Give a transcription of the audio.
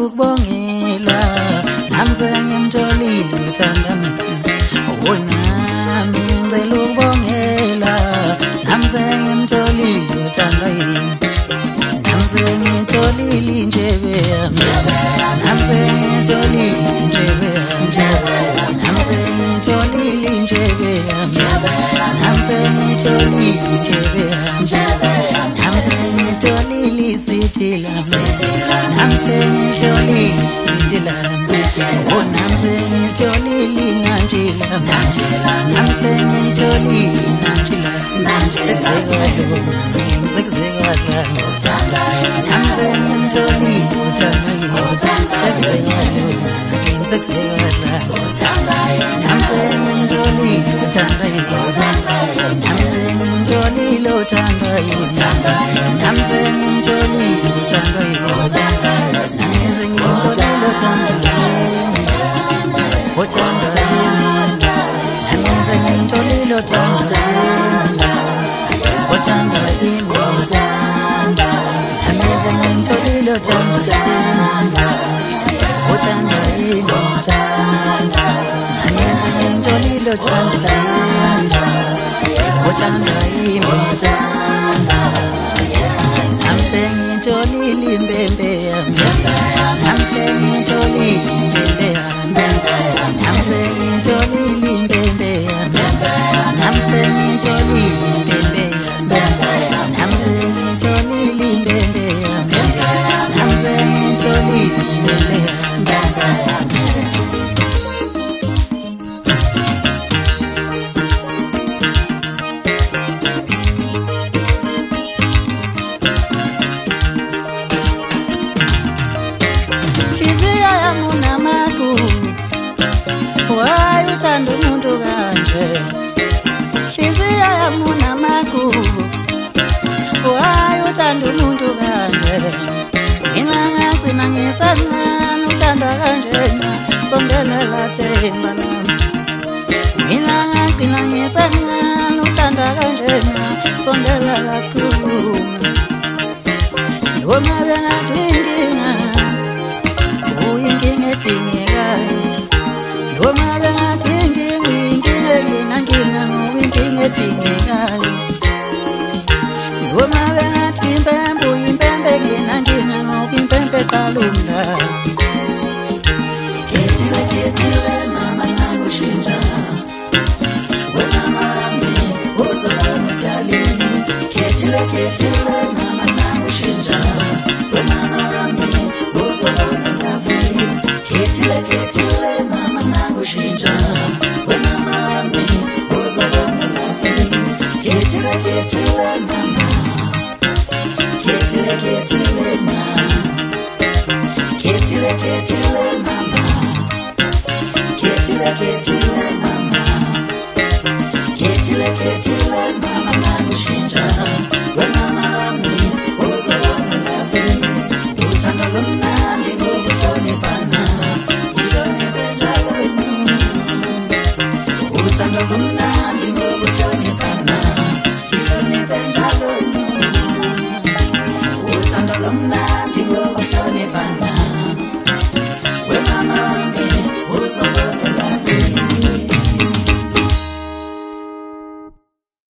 ukubongela namse ngimtholile uthandami nami ngicela ukubongela namse ngimtholile uthandami namse ngitholile injebe namse ngitholile injebe namse ngitholile injebe namse ngitholile injebe namse ngitholile iswitila namse ngitholile iswitila namse ngitholile nanjila namse ngitholile nanjila sekuzekalo sekuzekalo namse ngitholile sekuzekalo sekuzekalo namse ngitholile namse ngitholile namse ngitholile Get